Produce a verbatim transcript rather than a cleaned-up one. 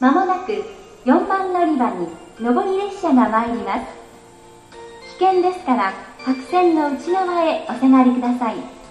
まもなくよんばん乗り場に上り列車が参ります。危険ですから白線の内側へお下がりください。